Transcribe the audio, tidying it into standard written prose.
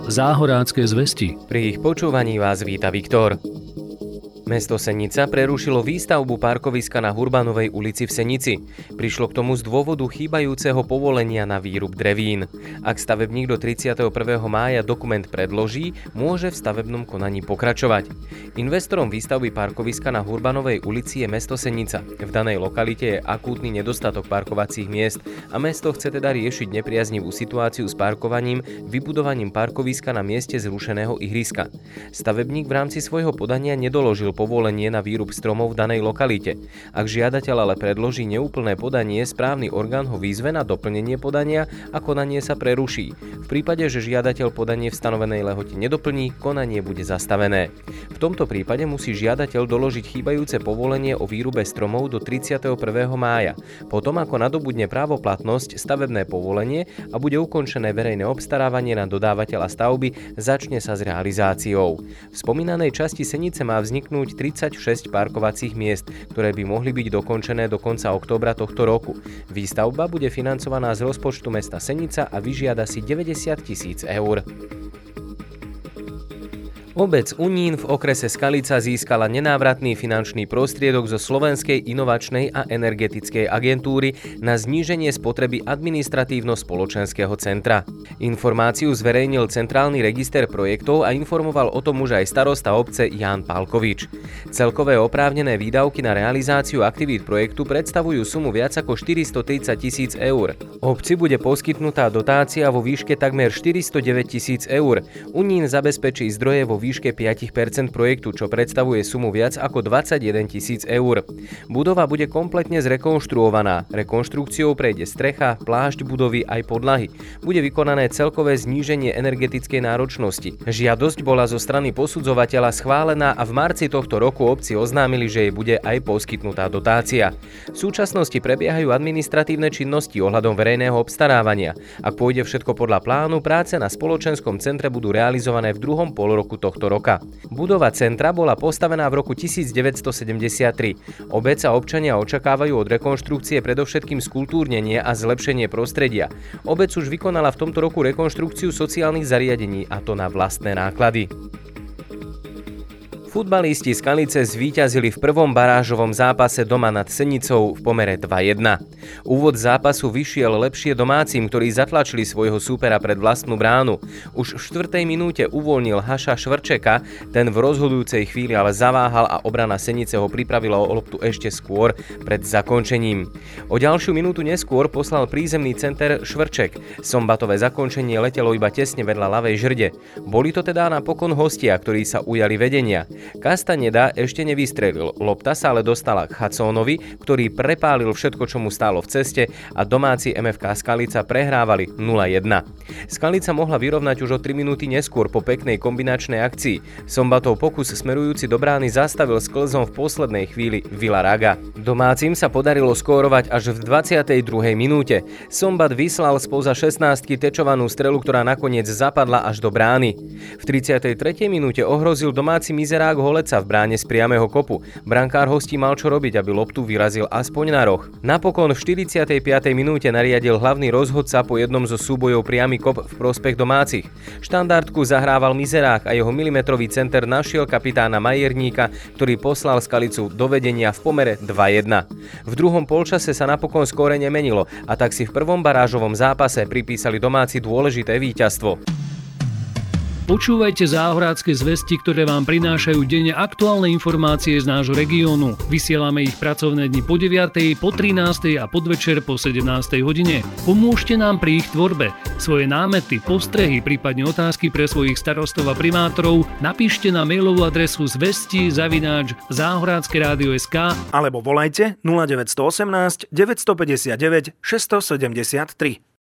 Záhorácké zvesti. Pri ich počúvaní vás víta Viktor. Mesto Senica prerušilo výstavbu parkoviska na Hurbanovej ulici v Senici. Prišlo k tomu z dôvodu chýbajúceho povolenia na výrub drevín. Ak stavebník do 31. mája dokument predloží, môže v stavebnom konaní pokračovať. Investorom výstavby parkoviska na Hurbanovej ulici je mesto Senica. V danej lokalite je akútny nedostatok parkovacích miest a mesto chce teda riešiť nepriaznivú situáciu s parkovaním vybudovaním parkoviska na mieste zrušeného ihriska. Stavebník v rámci svojho podania nedoložil povolenie na výrub stromov v danej lokalite. Ak žiadateľ ale predloží neúplné podanie, správny orgán ho vyzve na doplnenie podania a konanie sa preruší. V prípade, že žiadateľ podanie v stanovenej lehote nedoplní, konanie bude zastavené. V tomto prípade musí žiadateľ doložiť chýbajúce povolenie o výrube stromov do 31. mája. Potom, ako nadobudne právoplatnosť stavebné povolenie a bude ukončené verejné obstarávanie na dodávateľa stavby, začne sa s realizáciou. V spomínanej časti Senice má vzniknúť 36 parkovacích miest, ktoré by mohli byť dokončené do konca októbra tohto roku. Výstavba bude financovaná z rozpočtu mesta Senica a vyžiada si 90 000 eur. Obec Unín v okrese Skalica získala nenávratný finančný prostriedok zo Slovenskej inovačnej a energetickej agentúry na zníženie spotreby administratívno-spoločenského centra. Informáciu zverejnil Centrálny register projektov a informoval o tom už aj starosta obce Ján Pálkovič. Celkové oprávnené výdavky na realizáciu aktivít projektu predstavujú sumu viac ako 430 000 eur. Obci bude poskytnutá dotácia vo výške takmer 409 000 eur. Unín zabezpečí zdroje vo výške 5% projektu, čo predstavuje sumu viac ako 21 000 eur. Budova bude kompletne zrekonštruovaná. Rekonštrukciou prejde strecha, plášť budovy aj podlahy. Bude vykonané celkové zníženie energetickej náročnosti. Žiadosť bola zo strany posudzovateľa schválená a v marci tohto roku obci oznámili, že jej bude aj poskytnutá dotácia. V súčasnosti prebiehajú administratívne činnosti ohľadom verejného obstarávania. Ak pôjde všetko podľa plánu, práce na spoločenskom centre budú realizované v druhom polroku tohto roka. Budova centra bola postavená v roku 1973. Obec a občania očakávajú od rekonštrukcie predovšetkým skultúrnenie a zlepšenie prostredia. Obec už vykonala v tomto roku rekonštrukciu sociálnych zariadení, a to na vlastné náklady. Futbalisti Skalice zvíťazili v prvom barážovom zápase doma nad Senicou v pomere 2-1. Úvod zápasu vyšiel lepšie domácim, ktorí zatlačili svojho súpera pred vlastnú bránu. Už v 4. minúte uvoľnil Haša Švrčeka, ten v rozhodujúcej chvíli ale zaváhal a obrana Senice ho pripravila o loptu ešte skôr pred zakončením. O ďalšiu minútu neskôr poslal prízemný center Švrček. Sombatové zakončenie letelo iba tesne vedľa ľavej žrde. Boli to teda napokon hostia, ktorí sa ujali vedenia. Castañeda ešte nevystrelil, lopta sa ale dostala k Hacónovi, ktorý prepálil všetko, čo mu stálo v ceste a domáci MFK Skalica prehrávali 0-1. Skalica mohla vyrovnať už o 3 minúty neskôr po peknej kombinačnej akcii. Sombatov pokus smerujúci do brány zastavil sklzom v poslednej chvíli Villarraga. Domácim sa podarilo skórovať až v 22. minúte. Sombat vyslal spoza 16-ky tečovanú strelu, ktorá nakoniec zapadla až do brány. V 33. minúte ohrozil domáci mizerák Holeca v bráne z priamého kopu. Brankár hostí mal čo robiť, aby loptu vyrazil aspoň na roh. Napokon v 45. minúte nariadil hlavný rozhodca po jednom zo súbojov priamy kop v prospech domácich. Štandardku zahrával mizerák a jeho milimetrový center našiel kapitána Majerníka, ktorý poslal Skalicu do vedenia v pomere 2-1. V druhom polčase sa napokon skóre nemenilo a tak si v prvom barážovom zápase pripísali domáci dôležité víťazstvo. Počúvajte Záhorácké zvesti, ktoré vám prinášajú denne aktuálne informácie z nášho regiónu. Vysielame ich pracovné dni po 9, po 13 a podvečer po 17 hodine. Pomôžte nám pri ich tvorbe. Svoje námety, postrehy, prípadne otázky pre svojich starostov a primátorov napíšte na mailovú adresu zvesti@zahorackeradio.sk alebo volajte 0918 959 673.